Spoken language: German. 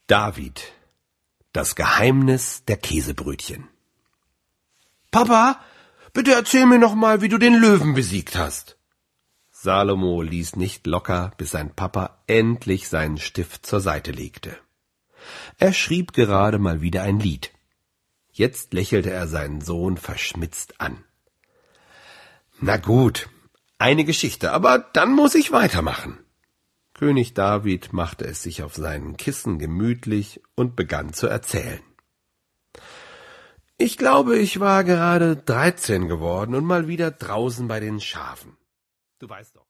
David, das Geheimnis der Käsebrötchen. Papa, bitte erzähl mir noch mal, wie du den Löwen besiegt hast. Salomo ließ nicht locker, bis sein Papa endlich seinen Stift zur Seite legte. Er schrieb gerade mal wieder ein Lied. Jetzt lächelte er seinen Sohn verschmitzt an. »Na gut, eine Geschichte, aber dann muss ich weitermachen.« König David machte es sich auf seinen Kissen gemütlich und begann zu erzählen. »Ich glaube, ich war gerade 13 geworden und mal wieder draußen bei den Schafen. Du weißt doch.«